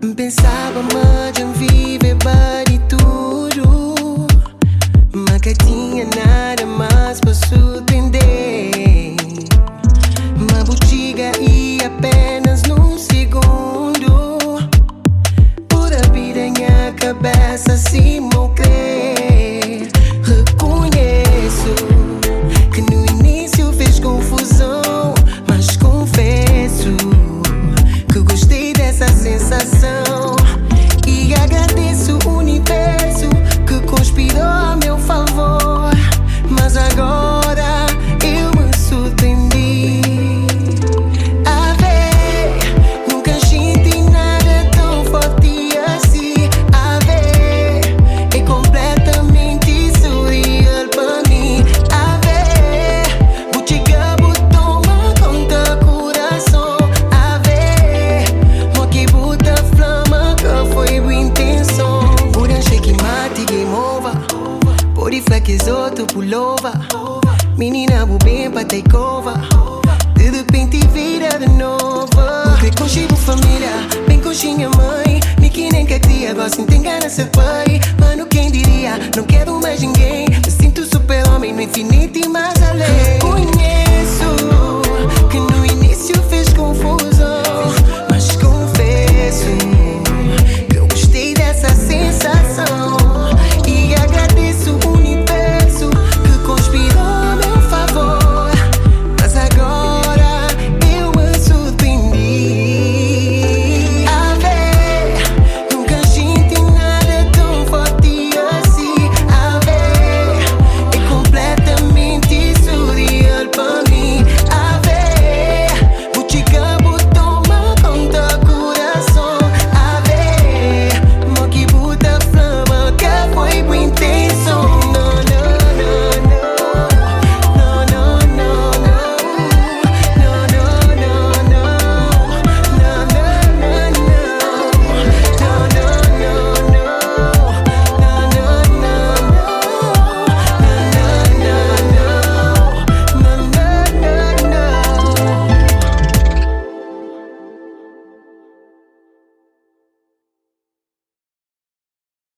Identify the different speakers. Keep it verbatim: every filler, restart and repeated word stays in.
Speaker 1: Pensava mas já viver bem tudo, mas que tinha nada mais para surpreender. Uma botiga e apenas num segundo, por abrir a minha cabeça se me crer. Reconheço que no início fez confusão, mas confesso que gostei dessa sensação. E agradeço o universo que conspirou a meu favor. Mas agora eu me surpreendi. A ver, nunca senti nada tão forte assim. A ver, é completamente surreal para mim. A ver, botiga botou uma conta coração. A ver, mo que bota flama que foi boa intenção. Por achei que mate game over, por fleques outro pullover. Menina vou bem pra take over, de repente vira de novo. Porque consigo família, bem coxinha mãe, me que nem que tia, agora sim tem ganas de ser pai.